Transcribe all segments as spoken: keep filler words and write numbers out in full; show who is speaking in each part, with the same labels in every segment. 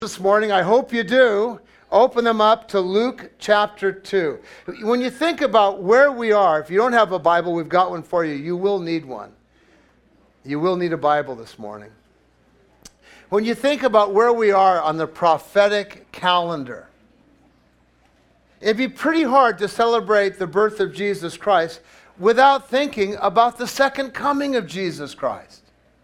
Speaker 1: This morning, I hope you do, open them up to Luke chapter two. When you think about where we are, if you don't have a Bible, we've got one for you. You will need one. You will need a Bible this morning. When you think about where we are on the prophetic calendar, it'd be pretty hard to celebrate the birth of Jesus Christ without thinking about the second coming of Jesus Christ.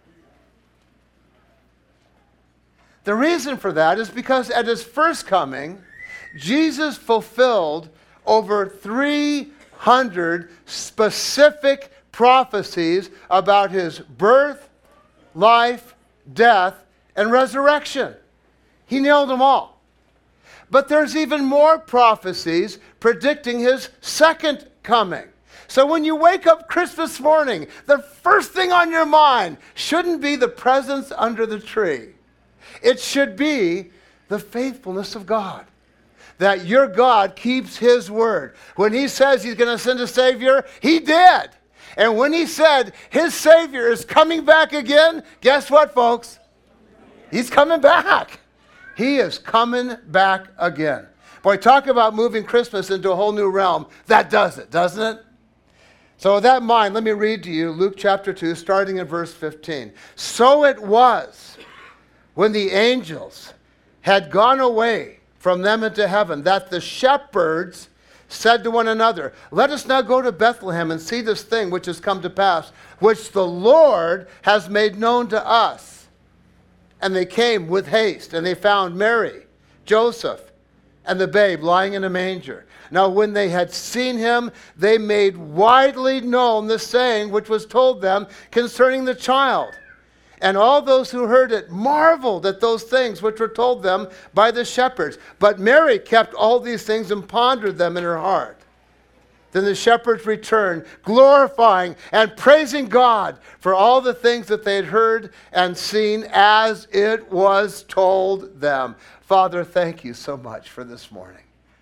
Speaker 1: The reason for that is because at his first coming, Jesus fulfilled over three hundred specific prophecies about his birth, life, death, and resurrection. He nailed them all. But there's even more prophecies predicting his second coming. So when you wake up Christmas morning, the first thing on your mind shouldn't be the presents under the tree. It should be the faithfulness of God. That your God keeps his word. When he says he's going to send a Savior, he did. And when he said his Savior is coming back again, guess what, folks? He's coming back. He is coming back again. Boy, talk about moving Christmas into a whole new realm. That does it, doesn't it? So with that in mind, let me read to you Luke chapter two, starting in verse fifteen. So it was, when the angels had gone away from them into heaven, that the shepherds said to one another, "Let us now go to Bethlehem and see this thing which has come to pass, which the Lord has made known to us." And they came with haste, and they found Mary, Joseph, and the babe lying in a manger. Now when they had seen him, they made widely known the saying which was told them concerning the child. And all those who heard it marveled at those things which were told them by the shepherds. But Mary kept all these things and pondered them in her heart. Then the shepherds returned, glorifying and praising God for all the things that they had heard and seen as it was told them. Father, thank you so much for this morning.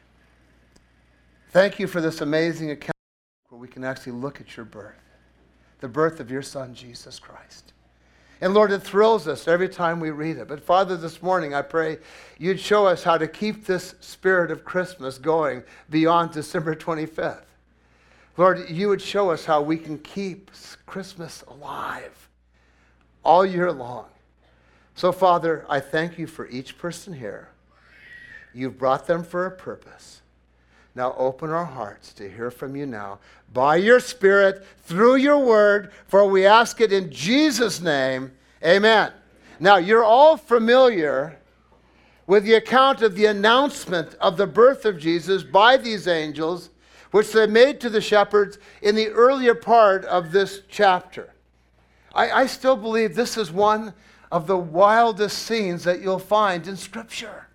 Speaker 1: Thank you for this amazing account where we can actually look at your birth, the birth of your Son, Jesus Christ. And Lord, it thrills us every time we read it. But Father, this morning I pray you'd show us how to keep this spirit of Christmas going beyond December twenty-fifth. Lord, you would show us how we can keep Christmas alive all year long. So Father, I thank you for each person here. You've brought them for a purpose. Now open our hearts to hear from you now by your Spirit, through your word, for we ask it in Jesus' name. Amen. Now you're all familiar with the account of the announcement of the birth of Jesus by these angels, which they made to the shepherds in the earlier part of this chapter. I, I still believe this is one of the wildest scenes that you'll find in Scripture.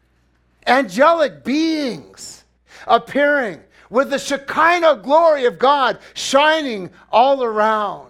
Speaker 1: Angelic beings appearing with the Shekinah glory of God shining all around.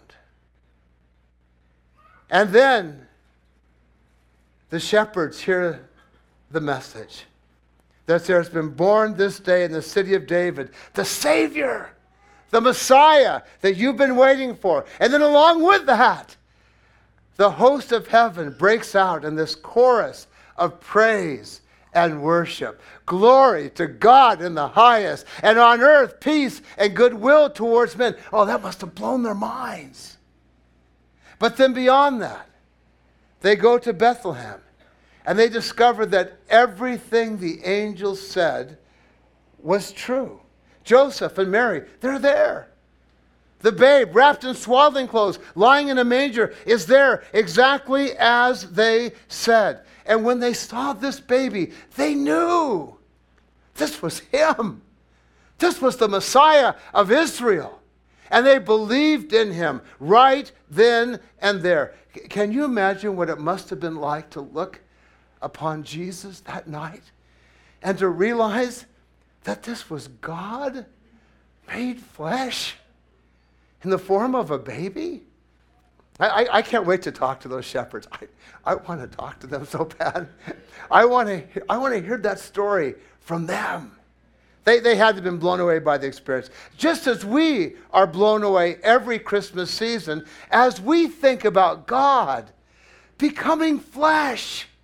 Speaker 1: And then the shepherds hear the message that there has been born this day in the city of David the Savior, the Messiah that you've been waiting for. And then along with that, the host of heaven breaks out in this chorus of praise and worship. Glory to God in the highest, and on earth peace and goodwill towards men. Oh, that must have blown their minds. But then beyond that, they go to Bethlehem, and they discover that everything the angels said was true. Joseph and Mary, they're there. The babe, wrapped in swaddling clothes, lying in a manger, is there exactly as they said. And when they saw this baby, they knew this was him. This was the Messiah of Israel. And they believed in him right then and there. Can you imagine what it must have been like to look upon Jesus that night and to realize that this was God made flesh in the form of a baby? I, I, I can't wait to talk to those shepherds. I, I want to talk to them so bad. I want to I want to hear that story from them. They, they had to have been blown away by the experience. Just as we are blown away every Christmas season as we think about God becoming flesh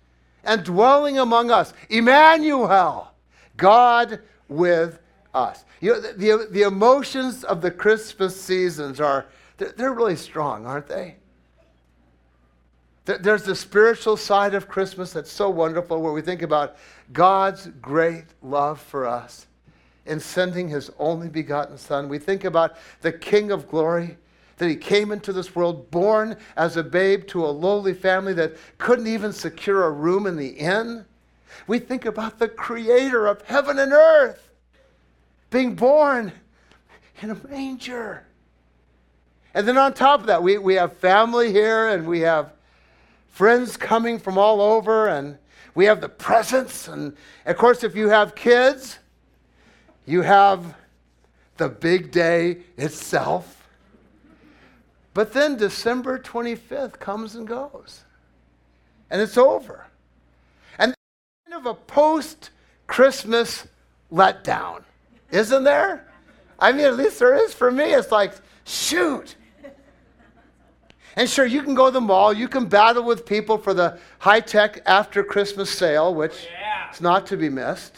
Speaker 1: and dwelling among us. Emmanuel, God with us. You know, the, the, the emotions of the Christmas seasons are, they're, they're really strong, aren't they? There, there's the spiritual side of Christmas that's so wonderful, where we think about God's great love for us in sending his only begotten Son. We think about the King of glory, that he came into this world born as a babe to a lowly family that couldn't even secure a room in the inn. We think about the creator of heaven and earth being born in a manger. And then on top of that, we, we have family here, and we have friends coming from all over, and we have the presents. And of course, if you have kids, you have the big day itself. But then December twenty-fifth comes and goes, and it's over. And kind of a post-Christmas letdown, isn't there? I mean, at least there is for me. It's like, shoot. And sure, you can go to the mall, you can battle with people for the high-tech after-Christmas sale, which yeah. is not to be missed.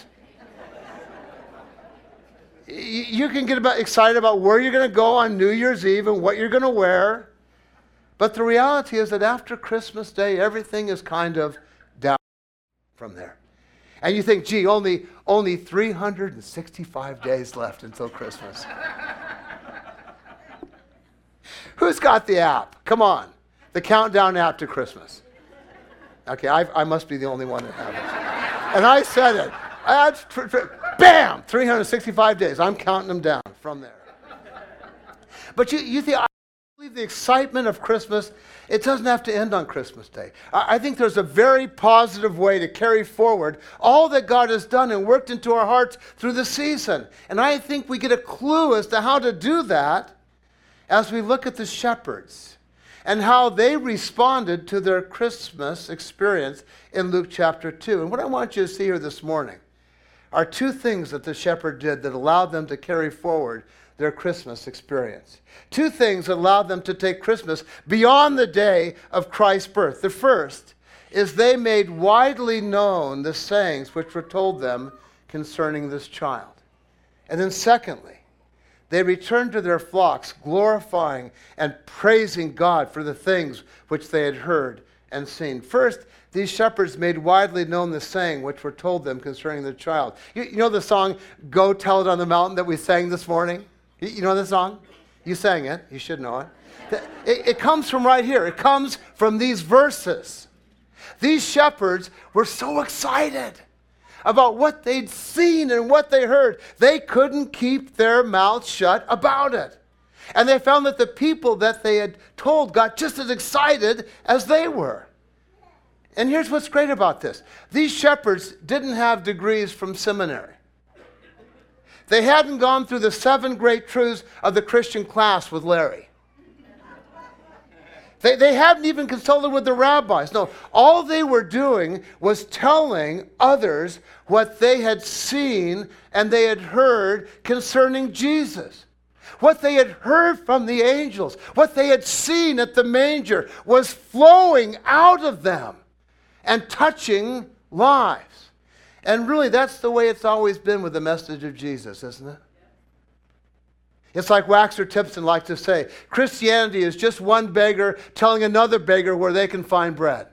Speaker 1: You can get about excited about where you're going to go on New Year's Eve and what you're going to wear. But the reality is that after Christmas Day, everything is kind of down from there. And you think, gee, only, only three hundred sixty-five days left until Christmas. Who's got the app? Come on. The countdown app to Christmas. Okay, I, I must be the only one that has it. And I said it. I had, tr- tr- bam! three hundred sixty-five days. I'm counting them down from there. But you, you think, I believe the excitement of Christmas, it doesn't have to end on Christmas Day. I, I think there's a very positive way to carry forward all that God has done and worked into our hearts through the season. And I think we get a clue as to how to do that as we look at the shepherds and how they responded to their Christmas experience in Luke chapter two. And what I want you to see here this morning are two things that the shepherd did that allowed them to carry forward their Christmas experience. Two things that allowed them to take Christmas beyond the day of Christ's birth. The first is they made widely known the sayings which were told them concerning this child. And then secondly, they returned to their flocks, glorifying and praising God for the things which they had heard and seen. First, these shepherds made widely known the saying which were told them concerning the child. You, you know the song, Go Tell It on the Mountain, that we sang this morning? You, you know the song? You sang it. You should know it. it. It comes from right here. It comes from these verses. These shepherds were so excited about what they'd seen and what they heard. They couldn't keep their mouths shut about it. And they found that the people that they had told got just as excited as they were. And here's what's great about this. These shepherds didn't have degrees from seminary. They hadn't gone through the seven great truths of the Christian class with Larry. They, they hadn't even consulted with the rabbis. No, all they were doing was telling others what they had seen and they had heard concerning Jesus. What they had heard from the angels, what they had seen at the manger was flowing out of them and touching lives. And really, that's the way it's always been with the message of Jesus, isn't it? It's like Waxer Tipton liked to say, Christianity is just one beggar telling another beggar where they can find bread.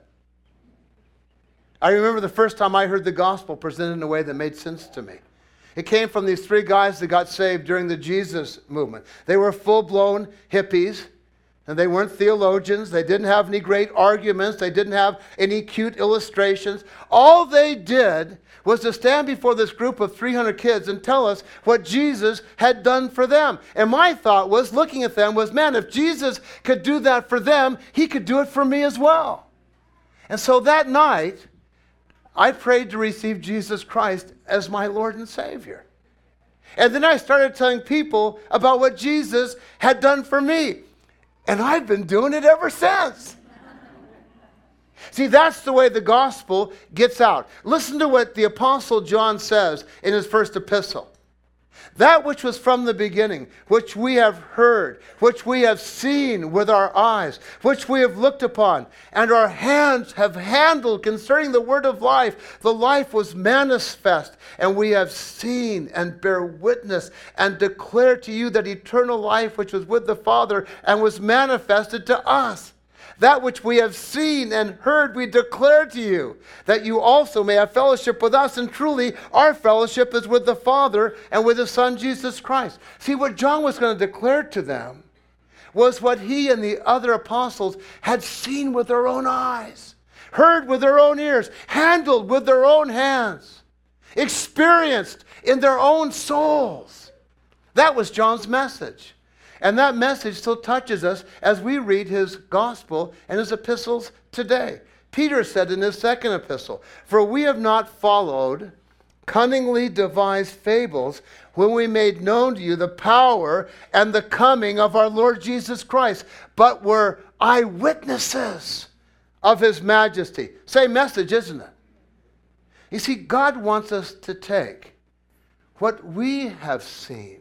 Speaker 1: I remember the first time I heard the gospel presented in a way that made sense to me. It came from these three guys that got saved during the Jesus movement. They were full-blown hippies, and they weren't theologians. They didn't have any great arguments. They didn't have any cute illustrations. All they did was to stand before this group of three hundred kids and tell us what Jesus had done for them. And my thought was, looking at them, was, man, if Jesus could do that for them, he could do it for me as well. And so that night, I prayed to receive Jesus Christ as my Lord and Savior. And then I started telling people about what Jesus had done for me. And I've been doing it ever since. See, that's the way the gospel gets out. Listen to what the Apostle John says in his first epistle. That which was from the beginning, which we have heard, which we have seen with our eyes, which we have looked upon, and our hands have handled concerning the word of life. The life was manifest, and we have seen and bear witness and declare to you that eternal life which was with the Father and was manifested to us. That which we have seen and heard we declare to you, that you also may have fellowship with us. And truly, our fellowship is with the Father and with His Son, Jesus Christ. See, what John was going to declare to them was what he and the other apostles had seen with their own eyes, heard with their own ears, handled with their own hands, experienced in their own souls. That was John's message. And that message still touches us as we read his gospel and his epistles today. Peter said in his second epistle, "For we have not followed cunningly devised fables when we made known to you the power and the coming of our Lord Jesus Christ, but were eyewitnesses of his majesty." Same message, isn't it? You see, God wants us to take what we have seen,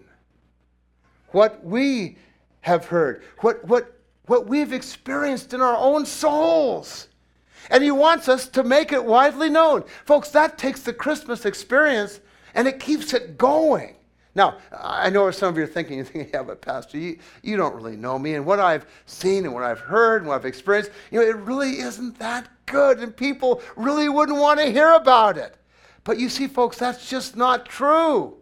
Speaker 1: what we have heard, what, what, what we've experienced in our own souls. And he wants us to make it widely known. Folks, that takes the Christmas experience and it keeps it going. Now, I know some of you are thinking, you think, yeah, but Pastor, you, you don't really know me. And what I've seen and what I've heard and what I've experienced, you know, it really isn't that good. And people really wouldn't want to hear about it. But you see, folks, that's just not true.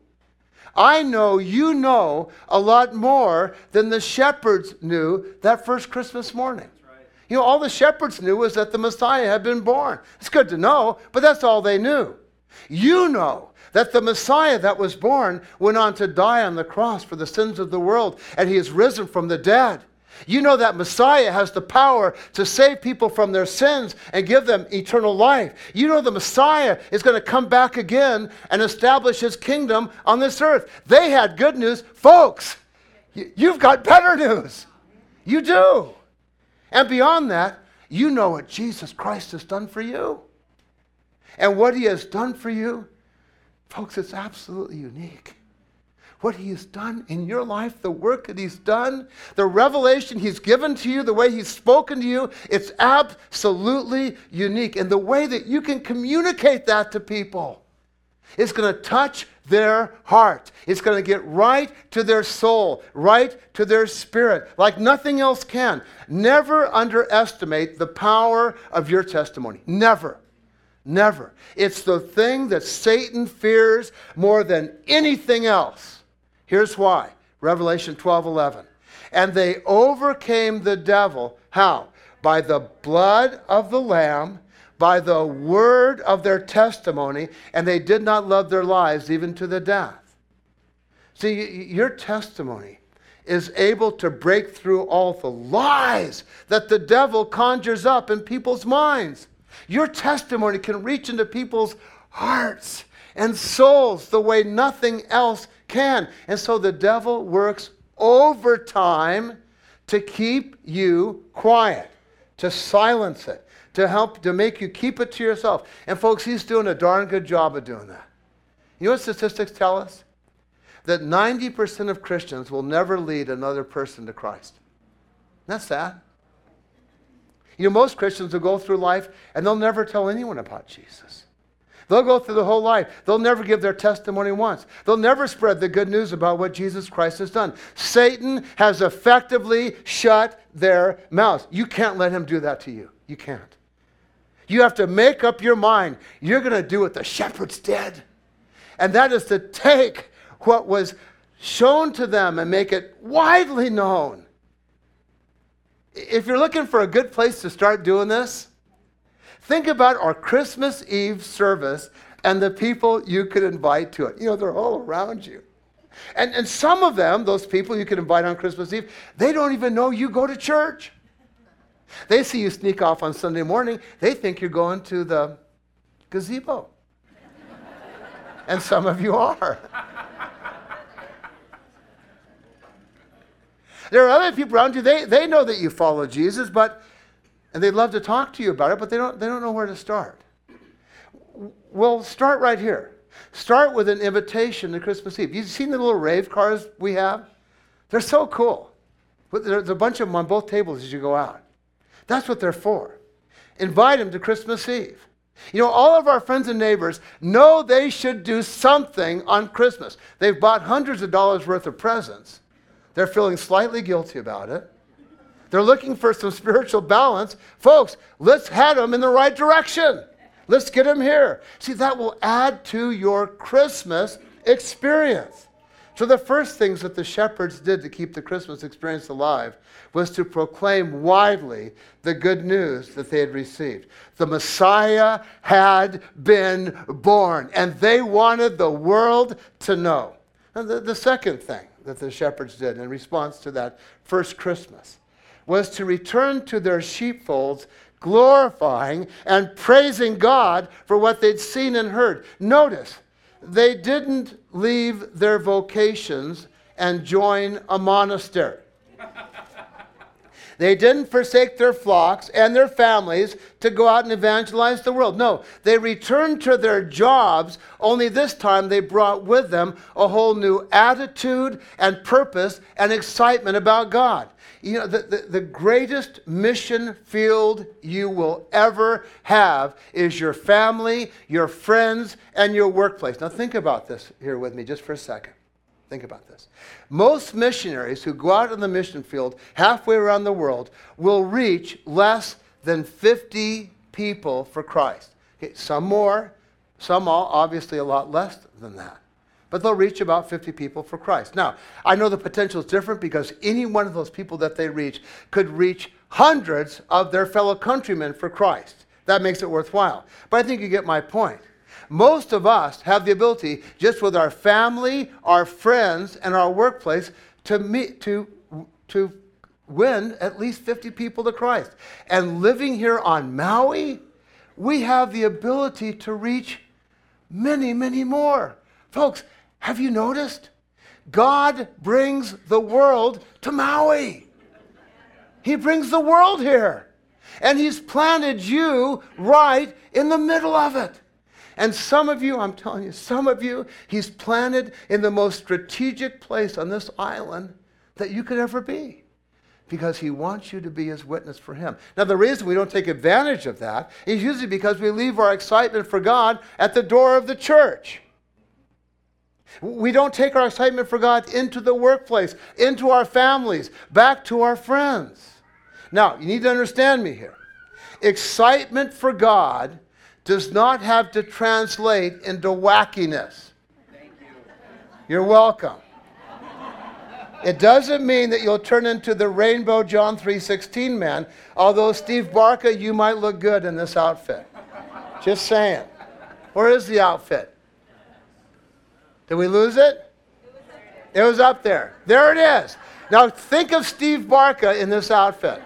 Speaker 1: I know you know a lot more than the shepherds knew that first Christmas morning. Right. You know, all the shepherds knew was that the Messiah had been born. It's good to know, but that's all they knew. You know that the Messiah that was born went on to die on the cross for the sins of the world, and he is risen from the dead. You know that Messiah has the power to save people from their sins and give them eternal life. You know the Messiah is going to come back again and establish his kingdom on this earth. They had good news. Folks, you've got better news. You do. And beyond that, you know what Jesus Christ has done for you. And what he has done for you, folks, it's absolutely unique. What he has done in your life, the work that he's done, the revelation he's given to you, the way he's spoken to you, it's absolutely unique. And the way that you can communicate that to people is going to touch their heart. It's going to get right to their soul, right to their spirit, like nothing else can. Never underestimate the power of your testimony. Never. Never. It's the thing that Satan fears more than anything else. Here's why. Revelation twelve eleven. And they overcame the devil. How? By the blood of the Lamb, by the word of their testimony, and they did not love their lives even to the death. See, your testimony is able to break through all the lies that the devil conjures up in people's minds. Your testimony can reach into people's hearts and souls the way nothing else can. And so the devil works overtime to keep you quiet, to silence it, to help, to make you keep it to yourself. And folks, he's doing a darn good job of doing that. You know what statistics tell us? That ninety percent of Christians will never lead another person to Christ. That's sad. You know, most Christians will go through life and they'll never tell anyone about Jesus. They'll go through the whole life. They'll never give their testimony once. They'll never spread the good news about what Jesus Christ has done. Satan has effectively shut their mouths. You can't let him do that to you. You can't. You have to make up your mind. You're going to do what the shepherds did. And that is to take what was shown to them and make it widely known. If you're looking for a good place to start doing this, think about our Christmas Eve service and the people you could invite to it. You know, they're all around you. And, and some of them, those people you could invite on Christmas Eve, they don't even know you go to church. They see you sneak off on Sunday morning. They think you're going to the gazebo. And some of you are. There are other people around you, they, they know that you follow Jesus, but and they'd love to talk to you about it, but they don't, they don't know where to start. Well, start right here. Start with an invitation to Christmas Eve. You've seen the little rave cars we have? They're so cool. There's a bunch of them on both tables as you go out. That's what they're for. Invite them to Christmas Eve. You know, all of our friends and neighbors know they should do something on Christmas. They've bought hundreds of dollars worth of presents. They're feeling slightly guilty about it. They're looking for some spiritual balance. Folks, let's head them in the right direction. Let's get them here. See, that will add to your Christmas experience. So the first things that the shepherds did to keep the Christmas experience alive was to proclaim widely the good news that they had received. The Messiah had been born, and they wanted the world to know. And the, the second thing that the shepherds did in response to that first Christmas was to return to their sheepfolds, glorifying and praising God for what they'd seen and heard. Notice, they didn't leave their vocations and join a monastery. They didn't forsake their flocks and their families to go out and evangelize the world. No, they returned to their jobs, only this time they brought with them a whole new attitude and purpose and excitement about God. You know, the, the, the greatest mission field you will ever have is your family, your friends, and your workplace. Now think about this here with me just for a second. Think about this. Most missionaries who go out in the mission field halfway around the world will reach less than fifty people for Christ. Okay, some more, some all, obviously a lot less than that. But they'll reach about fifty people for Christ. Now, I know the potential is different because any one of those people that they reach could reach hundreds of their fellow countrymen for Christ. That makes it worthwhile. But I think you get my point. Most of us have the ability, just with our family, our friends, and our workplace, to meet, to, to win at least fifty people to Christ. And living here on Maui, we have the ability to reach many, many more. Folks, have you noticed? God brings the world to Maui. He brings the world here. And He's planted you right in the middle of it. And some of you, I'm telling you, some of you, He's planted in the most strategic place on this island that you could ever be. Because He wants you to be His witness for Him. Now, the reason we don't take advantage of that is usually because we leave our excitement for God at the door of the church. We don't take our excitement for God into the workplace, into our families, back to our friends. Now, you need to understand me here. Excitement for God does not have to translate into wackiness.
Speaker 2: Thank you.
Speaker 1: You're welcome. It doesn't mean that you'll turn into the rainbow John three sixteen man, although Steve Barca, you might look good in this outfit. Just saying. Where is the outfit? Did we lose it? It was up there. There it is. Now think of Steve Barca in this outfit.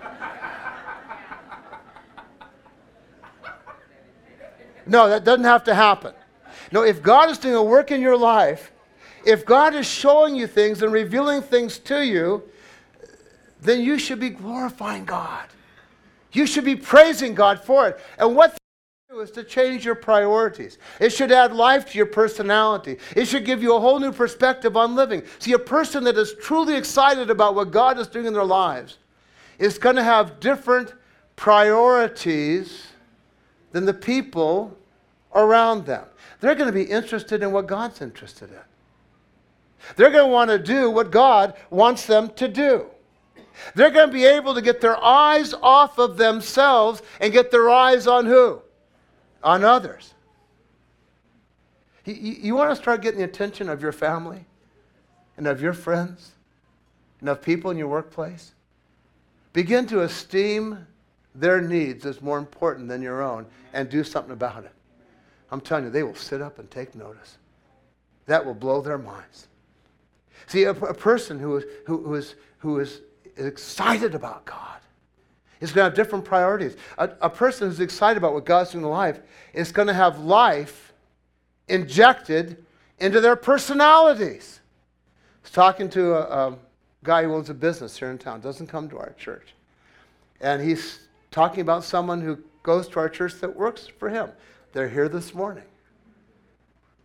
Speaker 1: No, that doesn't have to happen. No, if God is doing a work in your life, if God is showing you things and revealing things to you, then you should be glorifying God. You should be praising God for it. And what do is to change your priorities. It should add life to your personality. It should give you a whole new perspective on living. See, a person that is truly excited about what God is doing in their lives is going to have different priorities than the people around them. They're going to be interested in what God's interested in. They're going to want to do what God wants them to do. They're going to be able to get their eyes off of themselves and get their eyes on who? On others. You, you want to start getting the attention of your family and of your friends and of people in your workplace? Begin to esteem their needs as more important than your own and do something about it. I'm telling you, they will sit up and take notice. That will blow their minds. See, a, a person who is, who, who, is, who is excited about God is going to have different priorities. A, a person who's excited about what God's doing in life is going to have life injected into their personalities. I was talking to a, a guy who owns a business here in town, doesn't come to our church. And he's talking about someone who goes to our church that works for him. They're here this morning.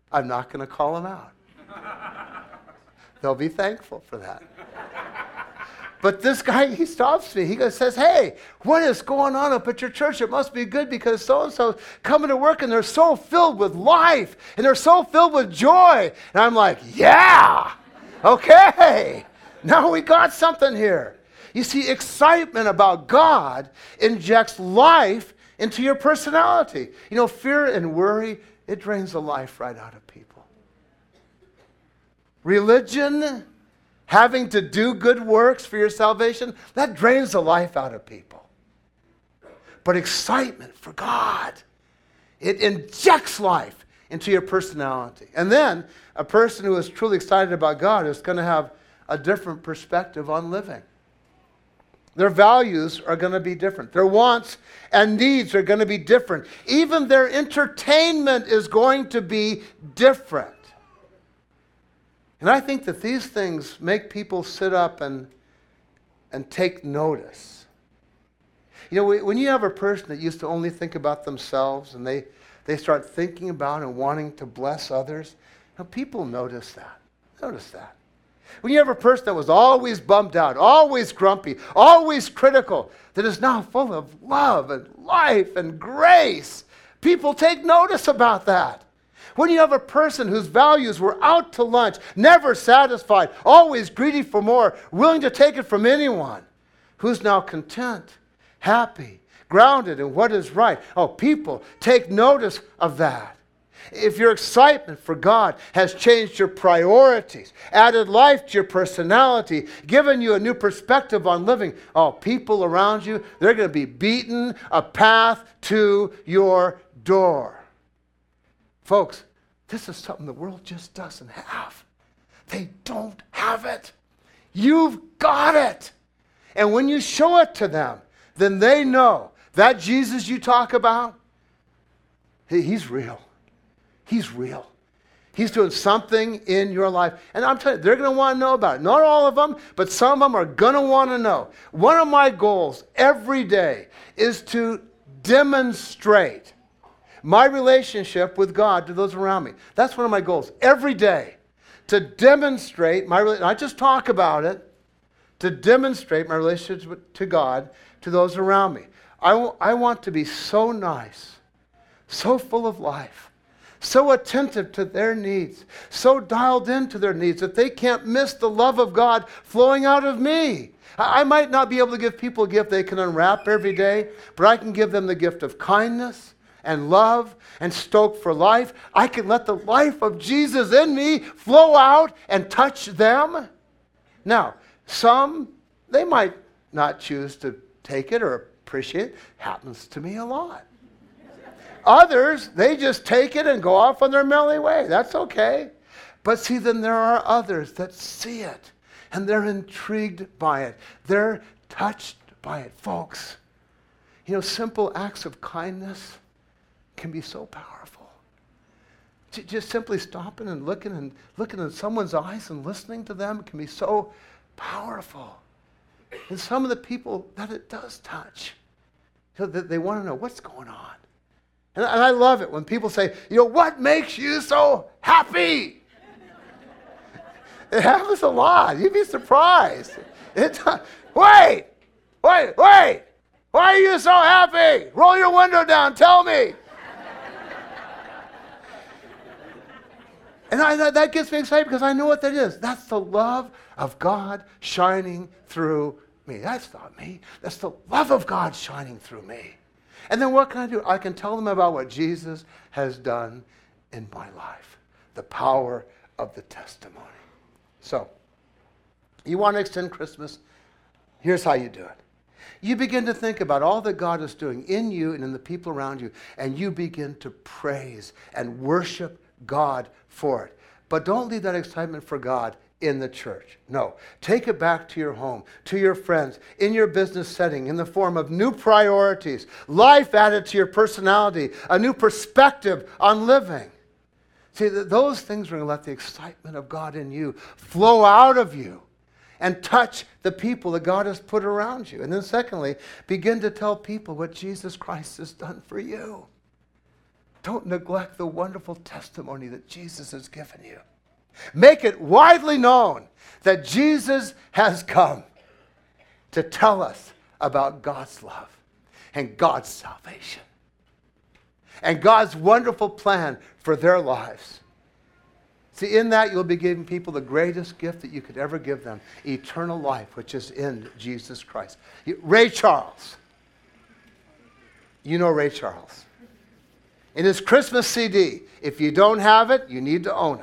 Speaker 1: I'm not going to call them out. They'll be thankful for that. But this guy, he stops me. He goes, says, hey, what is going on up at your church? It must be good because so-and-so coming to work and they're so filled with life and they're so filled with joy. And I'm like, yeah, okay. Now we got something here. You see, excitement about God injects life into your personality. You know, fear and worry, it drains the life right out of people. Religion, having to do good works for your salvation, that drains the life out of people. But excitement for God, it injects life into your personality. And then a person who is truly excited about God is going to have a different perspective on living. Their values are going to be different. Their wants and needs are going to be different. Even their entertainment is going to be different. And I think that these things make people sit up and, and take notice. You know, when you have a person that used to only think about themselves and they, they start thinking about and wanting to bless others, you know, people notice that. Notice that. When you have a person that was always bummed out, always grumpy, always critical, that is now full of love and life and grace, people take notice about that. When you have a person whose values were out to lunch, never satisfied, always greedy for more, willing to take it from anyone, who's now content, happy, grounded in what is right. Oh, people take notice of that. If your excitement for God has changed your priorities, added life to your personality, given you a new perspective on living, oh, people around you, they're going to be beaten a path to your door. Folks, this is something the world just doesn't have. They don't have it. You've got it. And when you show it to them, then they know that Jesus you talk about, he's real. He's real. He's doing something in your life. And I'm telling you, they're going to want to know about it. Not all of them, but some of them are going to want to know. One of my goals every day is to demonstrate my relationship with God to those around me. That's one of my goals every day. To demonstrate my relationship, not just talk about it, to demonstrate my relationship to God to those around me. I, w- I want to be so nice, so full of life, so attentive to their needs, so dialed into their needs that they can't miss the love of God flowing out of me. I might not be able to give people a gift they can unwrap every day, but I can give them the gift of kindness and love and stoke for life. I can let the life of Jesus in me flow out and touch them. Now, some, they might not choose to take it or appreciate it. Happens to me a lot. Others, they just take it and go off on their merry way. That's okay. But see, then there are others that see it and they're intrigued by it. They're touched by it. Folks, you know, simple acts of kindness can be so powerful. Just simply stopping and looking and looking in someone's eyes and listening to them can be so powerful. And some of the people that it does touch, you know, they want to know what's going on. And I love it when people say, you know, what makes you so happy? It happens a lot. You'd be surprised. It, wait, wait, wait. Why are you so happy? Roll your window down. Tell me. And I, that gets me excited because I know what that is. That's the love of God shining through me. That's not me. That's the love of God shining through me. And then what can I do? I can tell them about what Jesus has done in my life. The power of the testimony. So, you want to extend Christmas? Here's how you do it. You begin to think about all that God is doing in you and in the people around you, and you begin to praise and worship God for it. But don't leave that excitement for God in the church. No. Take it back to your home, to your friends, in your business setting, in the form of new priorities, life added to your personality, a new perspective on living. See, those things are going to let the excitement of God in you flow out of you and touch the people that God has put around you. And then secondly, begin to tell people what Jesus Christ has done for you. don't neglect the wonderful testimony that Jesus has given you. Make it widely known that Jesus has come to tell us about God's love and God's salvation and God's wonderful plan for their lives. See, in that you'll be giving people the greatest gift that you could ever give them, eternal life, which is in Jesus Christ. Ray Charles. You know Ray Charles. In his Christmas C D, if you don't have it, you need to own it.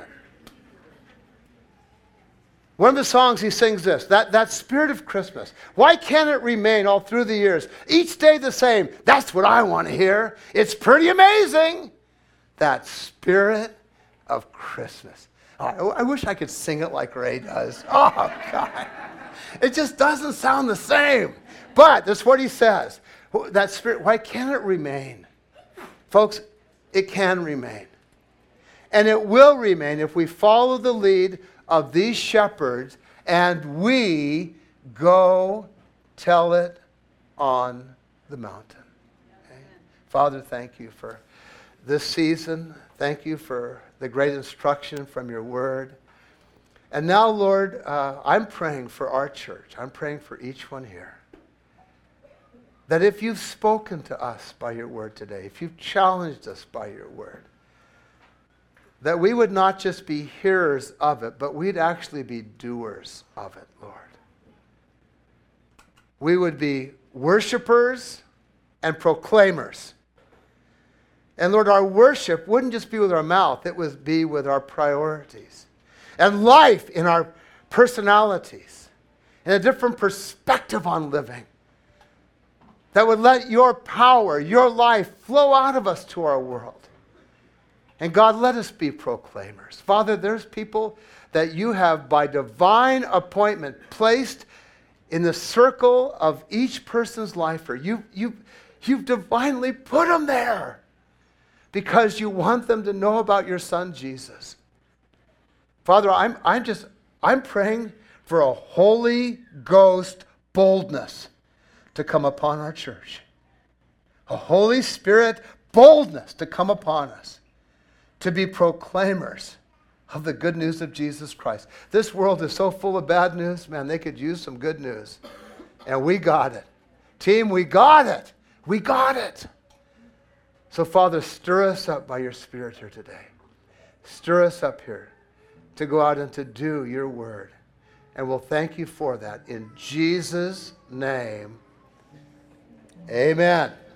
Speaker 1: One of the songs he sings this, that, that spirit of Christmas. Why can't it remain all through the years? Each day the same. That's what I want to hear. It's pretty amazing. That spirit of Christmas. Oh, I, I wish I could sing it like Ray does. Oh, God. It just doesn't sound the same. But that's what he says. That spirit, why can't it remain? Folks, it can remain. And it will remain if we follow the lead of these shepherds and we go tell it on the mountain. Okay? Father, thank you for this season. Thank you for the great instruction from your word. And now, Lord, uh, I'm praying for our church. I'm praying for each one here. That if you've spoken to us by your word today, if you've challenged us by your word, that we would not just be hearers of it, but we'd actually be doers of it, Lord. We would be worshipers and proclaimers. And Lord, our worship wouldn't just be with our mouth, it would be with our priorities. And life in our personalities. And a different perspective on living. That would let your power, your life flow out of us to our world. And God, let us be proclaimers. Father, there's people that you have by divine appointment placed in the circle of each person's life. Or you, you, you've divinely put them there because you want them to know about your son, Jesus. Father, I'm, I'm just, I'm praying for a Holy Ghost boldness to come upon our church. A Holy Spirit boldness to come upon us. To be proclaimers of the good news of Jesus Christ. This world is so full of bad news, man, they could use some good news. And we got it. Team, we got it. We got it. So, Father, stir us up by your Spirit here today. Stir us up here to go out and to do your word. And we'll thank you for that. In Jesus' name, amen.